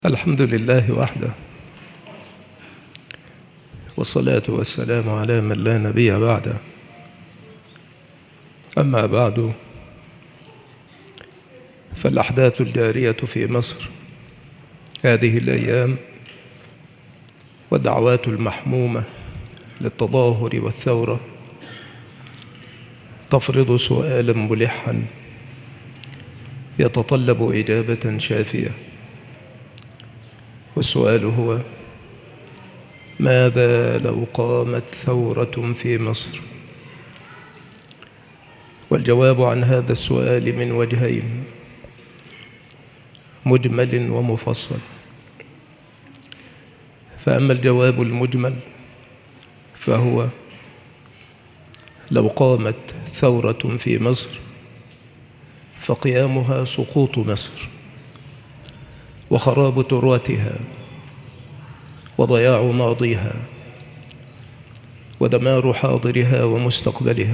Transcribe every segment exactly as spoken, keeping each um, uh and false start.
الحمد لله وحده، والصلاة والسلام على من لا نبي بعده. أما بعد، فالأحداث الجارية في مصر هذه الأيام والدعوات المحمومة للتظاهر والثورة تفرض سؤالا ملحا يتطلب إجابة شافية، والسؤال هو: ماذا لو قامت ثورة في مصر؟ والجواب عن هذا السؤال من وجهين، مجمل ومفصل. فأما الجواب المجمل فهو: لو قامت ثورة في مصر فقيامها سقوط مصر وخراب تراثها وضياع ماضيها ودمار حاضرها ومستقبلها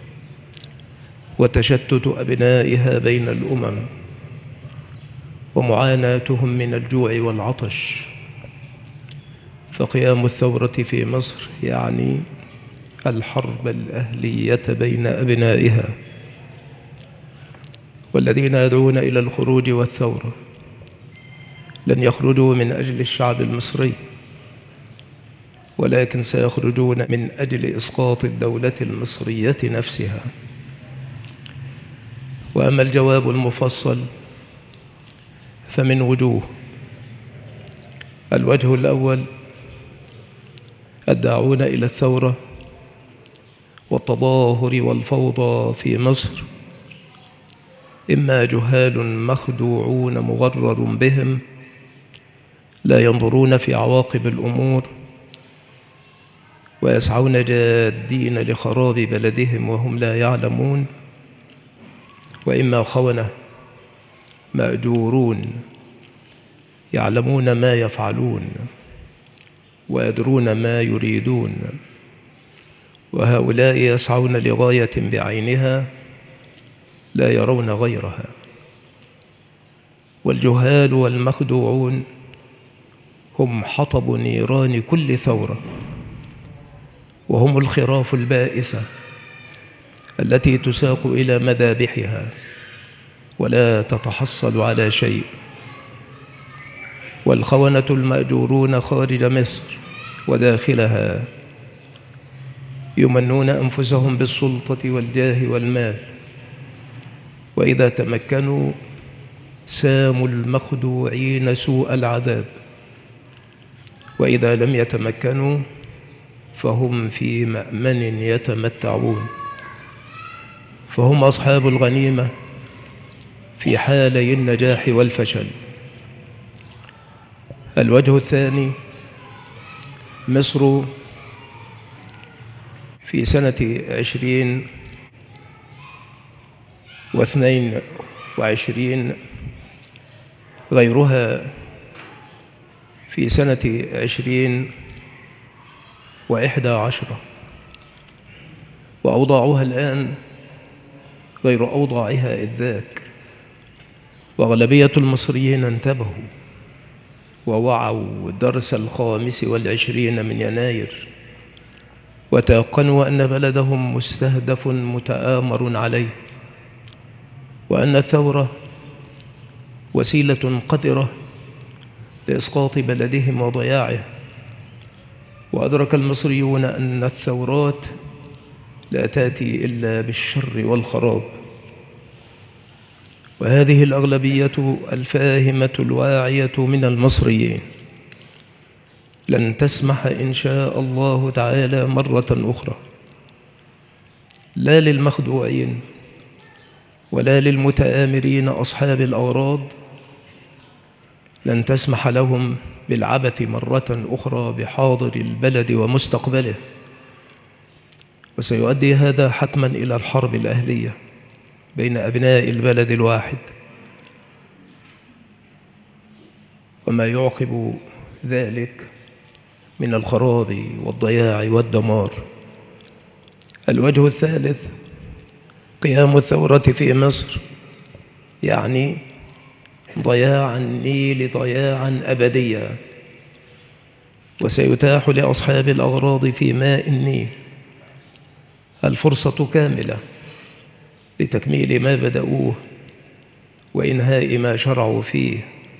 وتشتت أبنائها بين الأمم ومعاناتهم من الجوع والعطش. فقيام الثورة في مصر يعني الحرب الأهلية بين أبنائها، والذين يدعون إلى الخروج والثورة لن يخرجوا من أجل الشعب المصري، ولكن سيخرجون من أجل إسقاط الدولة المصرية نفسها. وأما الجواب المفصل فمن وجوه: الوجه الأول، الداعون إلى الثورة والتظاهر والفوضى في مصر إما جهال مخدوعون مغرر بهم لا ينظرون في عواقب الأمور ويسعون جادين لخراب بلدهم وهم لا يعلمون، وإما خونة مأجورون يعلمون ما يفعلون ويدرون ما يريدون، وهؤلاء يسعون لغاية بعينها لا يرون غيرها. والجهال والمخدوعون هم حطب نيران كل ثورة، وهم الخراف البائسة التي تساق إلى مذابحها ولا تتحصل على شيء. والخونة المأجورون خارج مصر وداخلها يمنون أنفسهم بالسلطة والجاه والمال، وإذا تمكنوا ساموا المخدوعين سوء العذاب، وإذا لم يتمكنوا فهم في مأمن يتمتعون. فهم أصحاب الغنيمة في حالي النجاح والفشل. الوجه الثاني، مصر في سنة عشرين واثنين وعشرين، غيرها في سنة عشرين وإحدى عشرة، وأوضاعها الآن غير أوضاعها إذ ذاك. وأغلبية المصريين انتبهوا ووعوا درس الخامس والعشرين من يناير، وتيقنوا أن بلدهم مستهدف متآمر عليه، وأن الثورة وسيلة قذرة لإسقاط بلدهم وضياعه. وأدرك المصريون أن الثورات لا تأتي إلا بالشر والخراب. وهذه الأغلبية الفاهمة الواعية من المصريين لن تسمح إن شاء الله تعالى مرة أخرى، لا للمخدوعين ولا للمتآمرين أصحاب الأغراض، لن تسمح لهم بالعبث مرة أخرى بحاضر البلد ومستقبله. وسيؤدي هذا حتما إلى الحرب الأهلية بين أبناء البلد الواحد، وما يعقب ذلك من الخراب والضياع والدمار. الوجه الثالث، قيام الثورة في مصر يعني ضياع النيل ضياعا أبديا، وسيتاح لأصحاب الأغراض في ماء النيل الفرصة كاملة لتكميل ما بدأوه وإنهاء ما شرعوا فيه،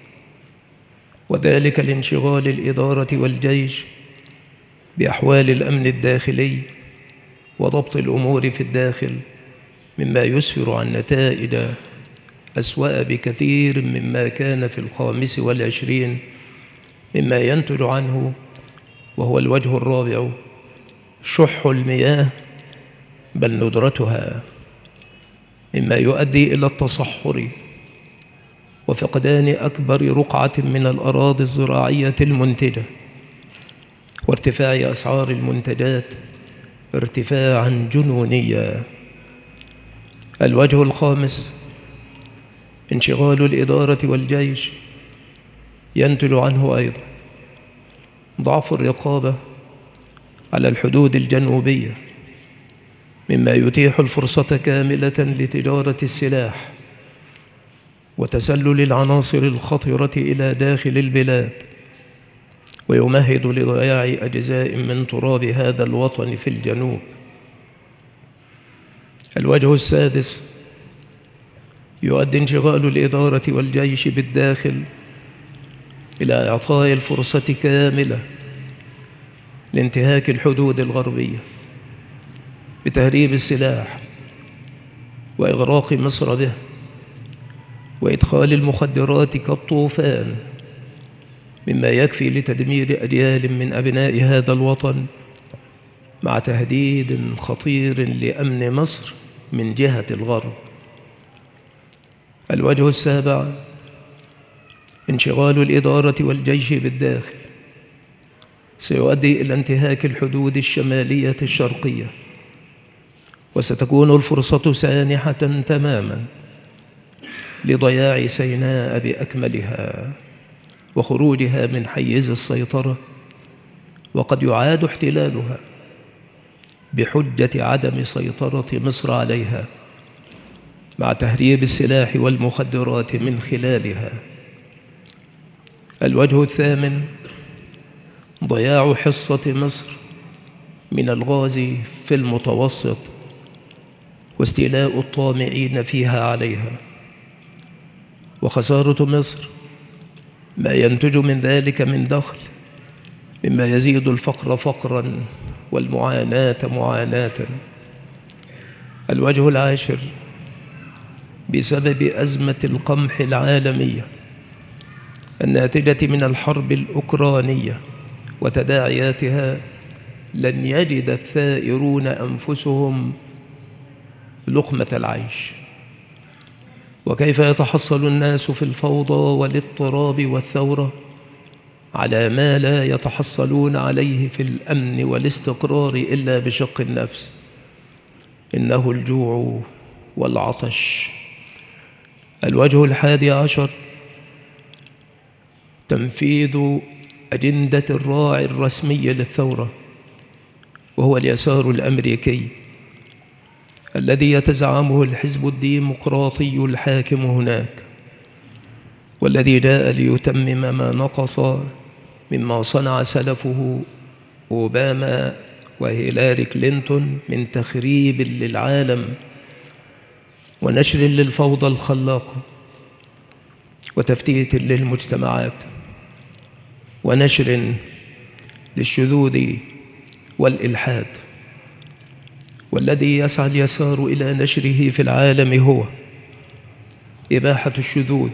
وذلك لانشغال الإدارة والجيش بأحوال الأمن الداخلي وضبط الأمور في الداخل، مما يسفر عن نتائج أسوأ بكثير مما كان في الخامس والعشرين مما ينتج عنه، وهو الوجه الرابع: شح المياه بل ندرتها، مما يؤدي إلى التصحر وفقدان أكبر رقعة من الأراضي الزراعية المنتجة، وارتفاع أسعار المنتجات ارتفاعا جنونيا. الوجه الخامس: انشغال الإدارة والجيش ينتج عنه أيضا ضعف الرقابة على الحدود الجنوبية، مما يتيح الفرصة كاملة لتجارة السلاح وتسلل العناصر الخطرة إلى داخل البلاد، ويمهد لضياع أجزاء من تراب هذا الوطن في الجنوب. الوجه السادس: يؤدي انشغال الإدارة والجيش بالداخل إلى إعطاء الفرصة كاملة لانتهاك الحدود الغربية بتهريب السلاح وإغراق مصر به، وإدخال المخدرات كالطوفان، مما يكفي لتدمير أجيال من أبناء هذا الوطن، مع تهديد خطير لأمن مصر من جهة الغرب. الوجه السابع: انشغال الإدارة والجيش بالداخل سيؤدي إلى انتهاك الحدود الشمالية الشرقية، وستكون الفرصة سانحة تماما لضياع سيناء بأكملها وخروجها من حيز السيطرة، وقد يعاد احتلالها بحجة عدم سيطرة مصر عليها، مع تهريب السلاح والمخدرات من خلالها. الوجه الثامن: ضياع حصة مصر من الغاز في المتوسط واستيلاء الطامعين فيها عليها، وخسارة مصر ما ينتج من ذلك من دخل، مما يزيد الفقر فقرا والمعاناة معاناة. الوجه العاشر: بسبب أزمة القمح العالمية الناتجة من الحرب الأوكرانية وتداعياتها، لن يجد الثائرون أنفسهم لقمة العيش. وكيف يتحصل الناس في الفوضى والاضطراب والثورة على ما لا يتحصلون عليه في الأمن والاستقرار إلا بشق النفس؟ إنه الجوع والعطش. الوجه الحادي عشر: تنفيذ أجندة الراعي الرسمي للثورة، وهو اليسار الأمريكي الذي يتزعمه الحزب الديمقراطي الحاكم هناك، والذي جاء ليتمم ما نقص مما صنع سلفه أوباما وهيلاري كلينتون من تخريب للعالم ونشر للفوضى الخلاقة وتفتيت للمجتمعات ونشر للشذوذ والإلحاد. والذي يسعى اليسار إلى نشره في العالم هو إباحة الشذوذ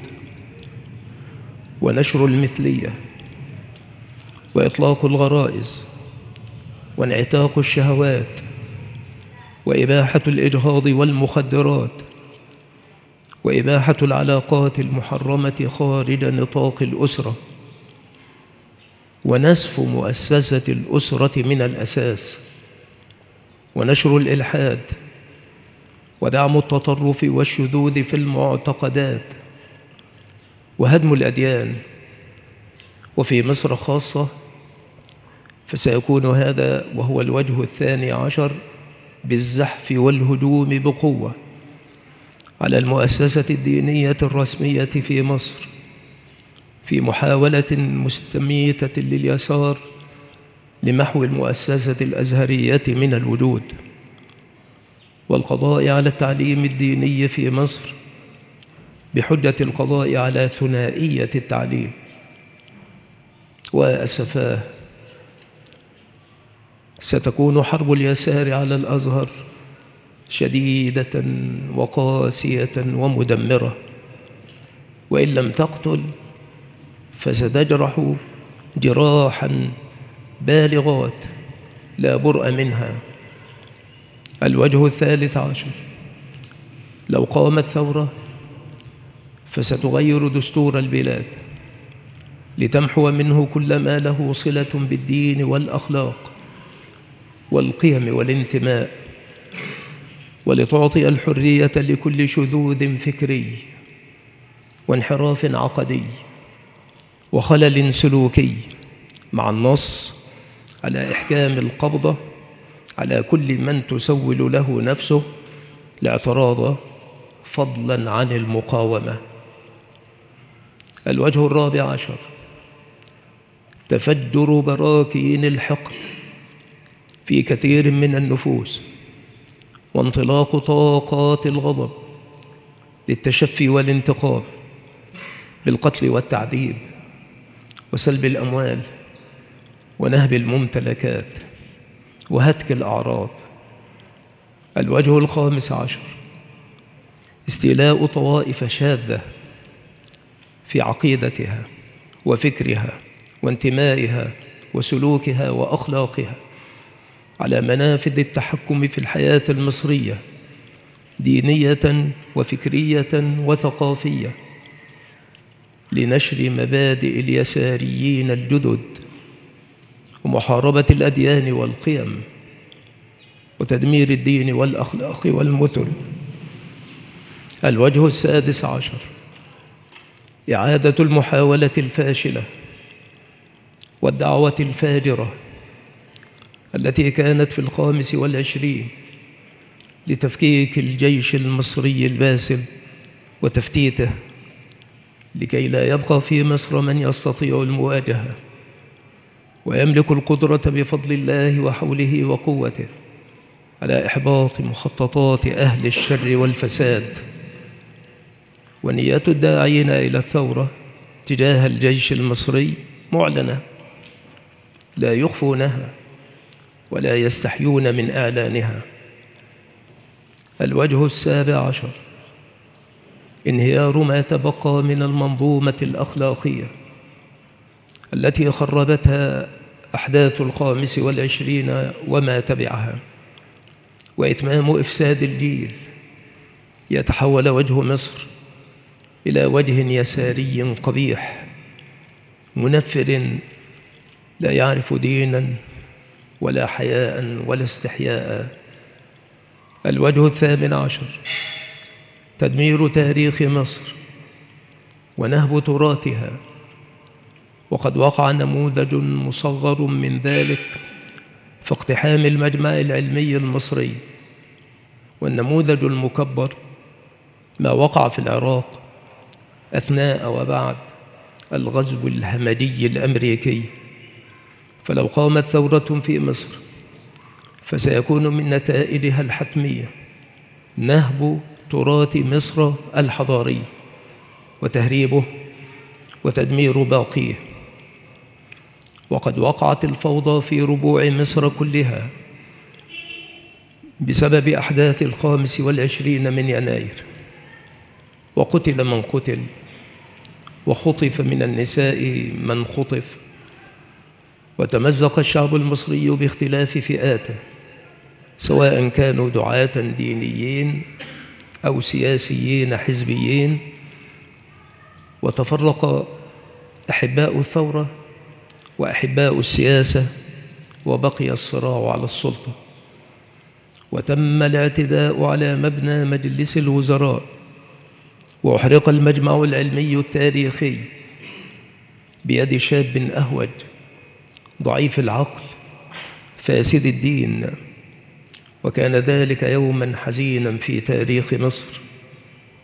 ونشر المثلية وإطلاق الغرائز وانعتاق الشهوات وإباحة الإجهاض والمخدرات وإباحة العلاقات المحرمة خارج نطاق الأسرة ونسف مؤسسة الأسرة من الأساس ونشر الإلحاد ودعم التطرف والشذوذ في المعتقدات وهدم الأديان. وفي مصر خاصة فسيكون هذا وهو الوجه الثاني عشر بالزحف والهجوم بقوة على المؤسسة الدينية الرسمية في مصر في محاولة مستميتة لليسار لمحو المؤسسة الأزهرية من الوجود، والقضاء على التعليم الديني في مصر بحجة القضاء على ثنائية التعليم. وأسفاه، ستكون حرب اليسار على الأزهر شديدة وقاسية ومدمرة، وإن لم تقتل فستجرح جراحا بالغات لا برء منها. الوجه الثالث عشر: لو قامت ثورة فستغير دستور البلاد لتمحو منه كل ما له صلة بالدين والأخلاق والقيم والانتماء، ولتعطي الحرية لكل شذوذ فكري وانحراف عقدي وخلل سلوكي، مع النص على إحكام القبضة على كل من تسول له نفسه الاعتراض فضلا عن المقاومة. الوجه الرابع عشر: تفجر براكين الحقد في كثير من النفوس، وانطلاق طاقات الغضب للتشفي والانتقام بالقتل والتعذيب وسلب الأموال ونهب الممتلكات وهتك الأعراض. الوجه الخامس عشر: استيلاء طوائف شاذة في عقيدتها وفكرها وانتمائها وسلوكها وأخلاقها على منافذ التحكم في الحياة المصرية دينية وفكرية وثقافية، لنشر مبادئ اليساريين الجدد ومحاربة الأديان والقيم وتدمير الدين والأخلاق والمثل. الوجه السادس عشر: إعادة المحاولة الفاشلة والدعوة الفاجرة التي كانت في الخامس والعشرين لتفكيك الجيش المصري الباسل وتفتيته، لكي لا يبقى في مصر من يستطيع المواجهة ويملك القدرة بفضل الله وحوله وقوته على إحباط مخططات أهل الشر والفساد. ونيات الداعين إلى الثورة تجاه الجيش المصري معلنة، لا يخفونها ولا يستحيون من إعلانها. الوجه السابع عشر: انهيار ما تبقى من المنظومة الأخلاقية التي خربتها أحداث الخامس والعشرين وما تبعها، وإتمام إفساد الجيل يتحول وجه مصر إلى وجه يساري قبيح منفر لا يعرف دينا ولا حياء ولا استحياء. الوجه الثامن عشر: تدمير تاريخ مصر ونهب تراثها، وقد وقع نموذج مصغر من ذلك في اقتحام المجمع العلمي المصري، والنموذج المكبر ما وقع في العراق أثناء وبعد الغزو الهمجي الأمريكي. فلو قامت ثورة في مصر فسيكون من نتائجها الحتمية نهب تراث مصر الحضاري وتهريبه وتدمير باقيه. وقد وقعت الفوضى في ربوع مصر كلها بسبب أحداث الخامس والعشرين من يناير، وقتل من قتل، وخطف من النساء من خطف، وتمزق الشعب المصري باختلاف فئاته، سواء كانوا دعاة دينيين أو سياسيين حزبيين، وتفرق أحباء الثورة وأحباء السياسة، وبقي الصراع على السلطة. وتم الاعتداء على مبنى مجلس الوزراء، وأحرق المجمع العلمي التاريخي بيد شاب أهوج ضعيف العقل فاسد الدين، وكان ذلك يوما حزينا في تاريخ مصر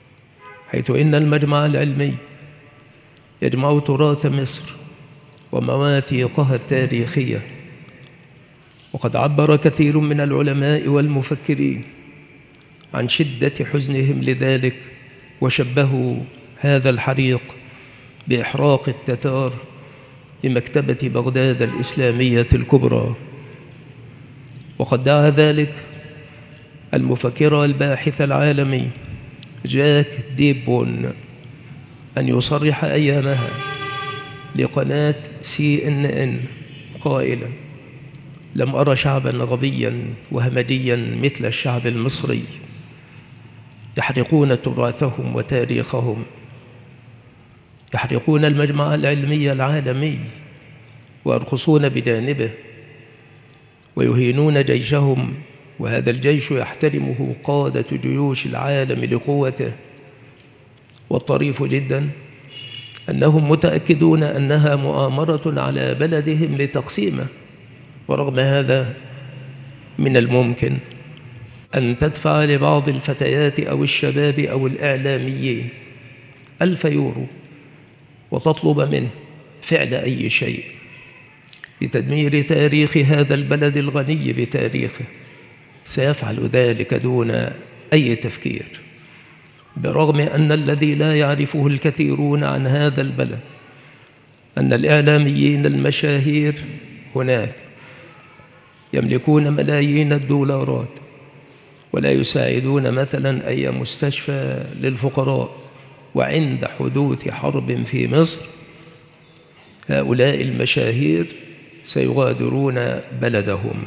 حيث إن المجمع العلمي يجمع تراث مصر ومواثيقها التاريخية. وقد عبر كثير من العلماء والمفكرين عن شدة حزنهم لذلك، وشبهوا هذا الحريق بإحراق التتار لمكتبة بغداد الإسلامية الكبرى. وقد دعا ذلك المفكر الباحث العالمي جاك ديبون أن يصرح أيامها لقناة سي إن إن قائلا: لم أرى شعبا غبيا وهمجيا مثل الشعب المصري، يحرقون تراثهم وتاريخهم، يحرقون المجمع العلمي العالمي ويرقصون بجانبه، ويهينون جيشهم، وهذا الجيش يحترمه قادة جيوش العالم لقوته. والطريف جدا أنهم متأكدون أنها مؤامرة على بلدهم لتقسيمه، ورغم هذا من الممكن أن تدفع لبعض الفتيات أو الشباب أو الإعلاميين ألف يورو وتطلب منه فعل أي شيء لتدمير تاريخ هذا البلد الغني بتاريخه، سيفعل ذلك دون أي تفكير، برغم أن الذي لا يعرفه الكثيرون عن هذا البلد أن الإعلاميين المشاهير هناك يملكون ملايين الدولارات ولا يساعدون مثلا أي مستشفى للفقراء، وعند حدوث حرب في مصر هؤلاء المشاهير سيغادرون بلدهم.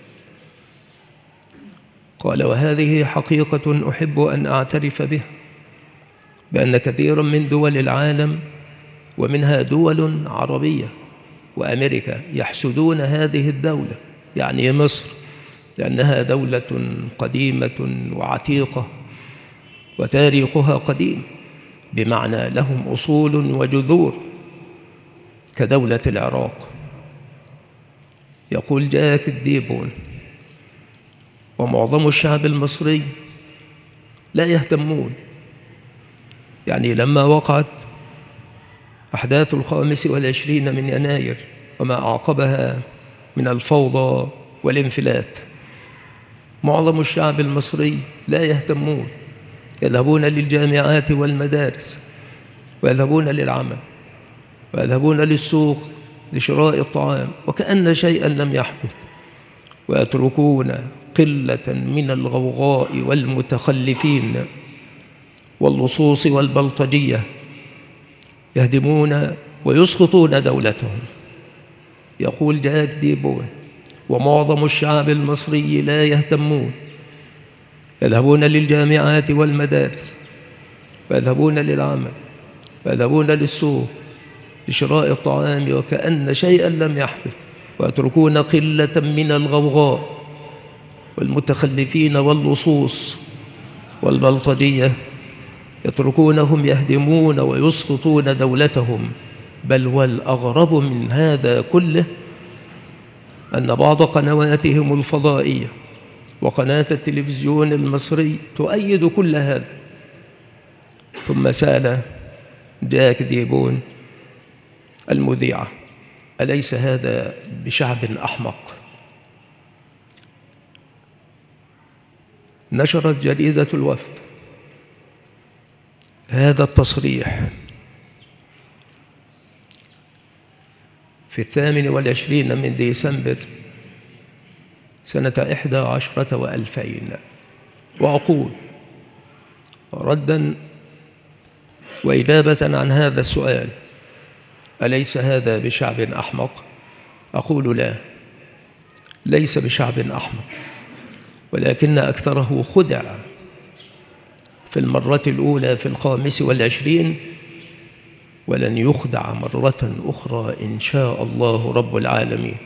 قال: وهذه حقيقة أحب أن أعترف بها، بأن كثيرا من دول العالم ومنها دول عربية وأمريكا يحسدون هذه الدولة، يعني مصر، لأنها دولة قديمة وعتيقة وتاريخها قديم، بمعنى لهم أصول وجذور كدولة العراق. يقول جاك ديبون: ومعظم الشعب المصري لا يهتمون. يعني لما وقعت أحداث الخامس والعشرين من يناير وما أعقبها من الفوضى والانفلات، معظم الشعب المصري لا يهتمون، يذهبون للجامعات والمدارس، ويذهبون للعمل، ويذهبون للسوق لشراء الطعام وكأن شيئا لم يحدث، ويتركون قلة من الغوغاء والمتخلفين واللصوص والبلطجية يهدمون ويسقطون دولتهم. يقول جاك ديبون: ومعظم الشعب المصري لا يهتمون، يذهبون للجامعات والمدارس، ويذهبون للعمل، ويذهبون للسوق لشراء الطعام وكأن شيئا لم يحدث، ويتركون قلة من الغوغاء والمتخلفين واللصوص والبلطجية يتركونهم يهدمون ويسقطون دولتهم. بل والأغرب من هذا كله أن بعض قنواتهم الفضائية وقناة التلفزيون المصري تؤيد كل هذا. ثم سأل جاك ديبون المذيعة: أليس هذا بشعب أحمق؟ نشرت جريدة الوفد هذا التصريح في الثامن والعشرين من ديسمبر سنة إحدى عشرة وألفين، وأقول ردا وإجابة عن هذا السؤال: أليس هذا بشعب أحمق؟ أقول لا، ليس بشعب أحمق، ولكن أكثره خدع في المرة الأولى في الخامس والعشرين، ولن يخدع مرة أخرى إن شاء الله رب العالمين.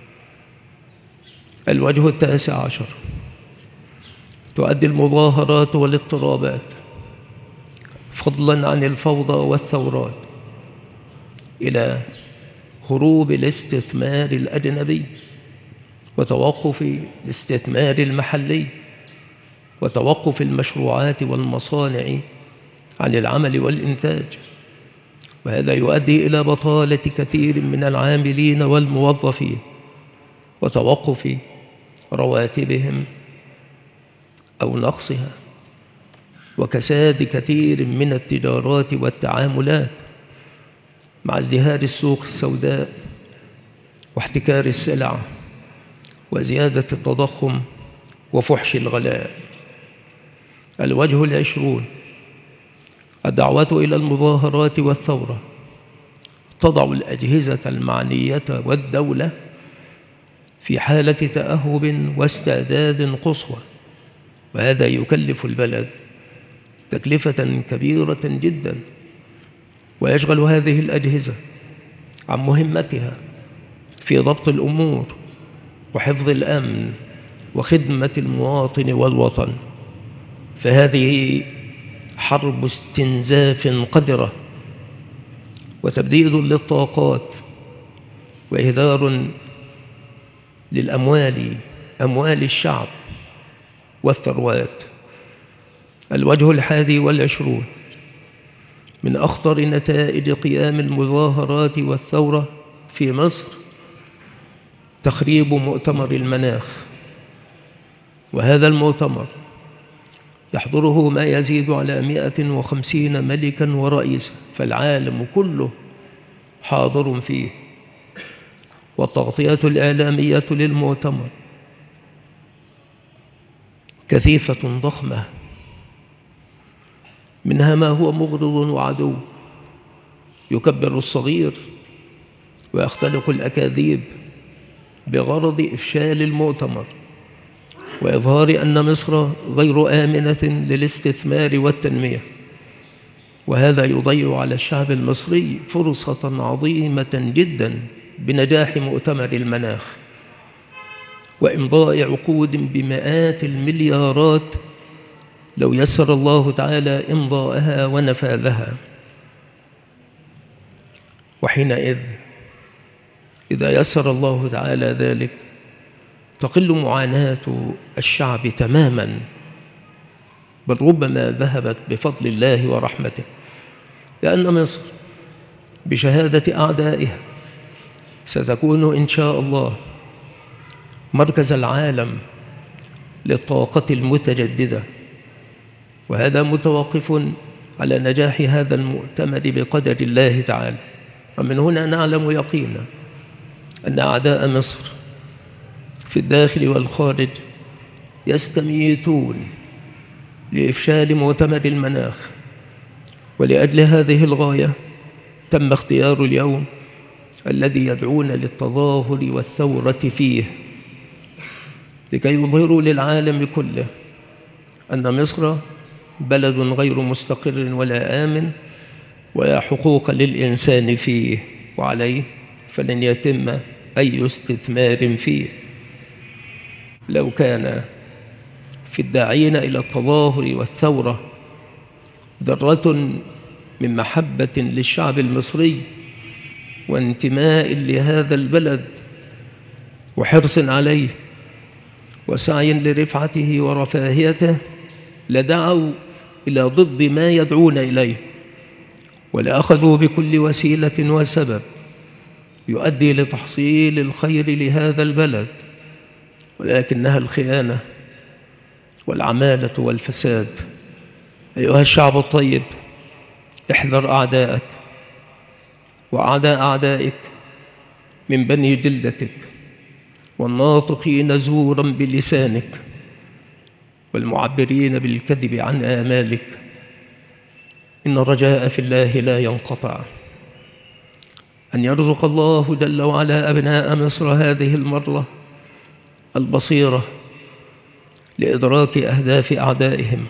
الوجه التاسع عشر: تؤدي المظاهرات والاضطرابات فضلا عن الفوضى والثورات إلى هروب الاستثمار الأجنبي وتوقف الاستثمار المحلي وتوقف المشروعات والمصانع عن العمل والإنتاج، وهذا يؤدي إلى بطالة كثير من العاملين والموظفين وتوقف رواتبهم أو نقصها، وكساد كثير من التجارات والتعاملات مع ازدهار السوق السوداء واحتكار السلع وزيادة التضخم وفحش الغلاء. الوجه العشرون: الدعوة إلى المظاهرات والثورة تضع الأجهزة المعنية والدولة في حالة تأهب واستعداد قصوى، وهذا يكلف البلد تكلفة كبيرة جدا، ويشغل هذه الأجهزة عن مهمتها في ضبط الأمور وحفظ الأمن وخدمة المواطن والوطن. فهذه حرب استنزاف قذرة وتبديد للطاقات وإهدار للأموال، أموال الشعب والثروات. الوجه الحادي والعشرون: من أخطر نتائج قيام المظاهرات والثورة في مصر تخريب مؤتمر المناخ، وهذا المؤتمر يحضره ما يزيد على مئة وخمسين ملكا ورئيسا، فالعالم كله حاضر فيه، والتغطية الإعلامية للمؤتمر كثيفة ضخمة، منها ما هو مغرض وعدو يكبر الصغير ويختلق الأكاذيب بغرض إفشال المؤتمر وإظهار أن مصر غير آمنة للاستثمار والتنمية، وهذا يضيع على الشعب المصري فرصة عظيمة جدا بنجاح مؤتمر المناخ وإمضاء عقود بمئات المليارات لو يسر الله تعالى إمضاءها ونفاذها. وحينئذ إذا يسر الله تعالى ذلك تقل معاناة الشعب تماما، بل ربما ذهبت بفضل الله ورحمته، لأن مصر بشهادة أعدائها ستكون إن شاء الله مركز العالم للطاقة المتجددة، وهذا متوقف على نجاح هذا المؤتمر بقدر الله تعالى. ومن هنا نعلم يقينا أن أعداء مصر في الداخل والخارج يستميتون لإفشال مؤتمر المناخ، ولأجل هذه الغاية تم اختيار اليوم الذي يدعون للتظاهر والثورة فيه، لكي يظهروا للعالم كله أن مصر بلد غير مستقر ولا آمن، ولا حقوق للإنسان فيه، وعليه فلن يتم أي استثمار فيه. لو كان في الداعين إلى التظاهر والثورة ذرة من محبة للشعب المصري وانتماء لهذا البلد وحرص عليه وسعي لرفعته ورفاهيته لدعوا إلى ضد ما يدعون إليه، ولأخذوا بكل وسيلة وسبب يؤدي لتحصيل الخير لهذا البلد، ولكنها الخيانة والعمالة والفساد. أيها الشعب الطيب، احذر أعدائك وأعداء أعدائك من بني جلدتك والناطقين زورا بلسانك والمعبرين بالكذب عن آمالك. إن الرجاء في الله لا ينقطع، أن يرزق الله جل وعلا أبناء مصر هذه المرة البصيرة لإدراك أهداف أعدائهم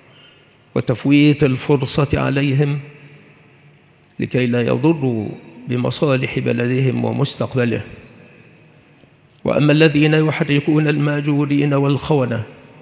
وتفويت الفرصة عليهم لكي لا يضروا بمصالح بلدهم ومستقبله. وأما الذين يحركون الماجورين والخونة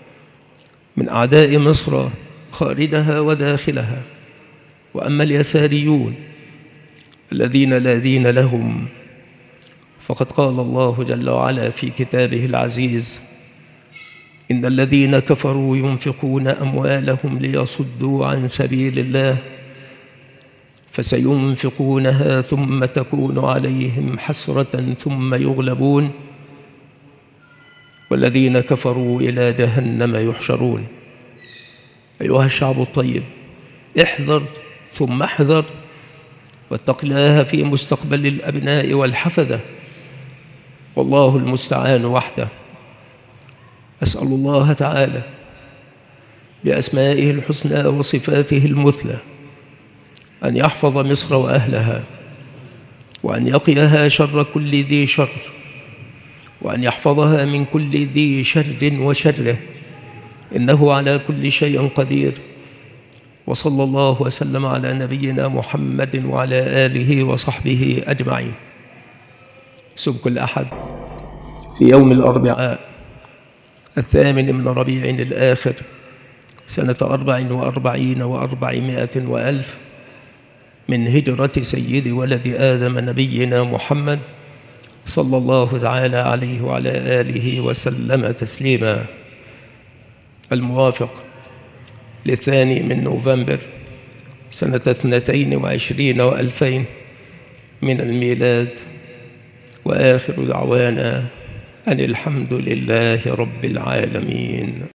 من أعداء مصر خارجها وداخلها، وأما اليساريون الذين لا دين لهم، فقد قال الله جل وعلا في كتابه العزيز: إن الذين كفروا ينفقون أموالهم ليصدوا عن سبيل الله فسينفقونها ثم تكون عليهم حسرة ثم يغلبون والذين كفروا إلى جهنم يحشرون. أيها الشعب الطيب، احذر ثم احذر واتق الله في مستقبل الأبناء والحفدة، والله المستعان وحده. أسأل الله تعالى بأسمائه الحسنى وصفاته المثلى أن يحفظ مصر وأهلها، وأن يقيها شر كل ذي شر، وأن يحفظها من كل ذي شر وشره، إنه على كل شيء قدير. وصلى الله وسلم على نبينا محمد وعلى آله وصحبه أجمعين. سبك الأحد في يوم الأربعاء الثامن من ربيع الآخر سنة أربع وأربعين وأربعمائة وألف من هجرة سيد ولد آدم نبينا محمد صلى الله تعالى عليه وعلى آله وسلم تسليما، الموافق للثاني من نوفمبر سنة اثنتين وعشرين وألفين من الميلاد. وآخر دعوانا أن الحمد لله رب العالمين.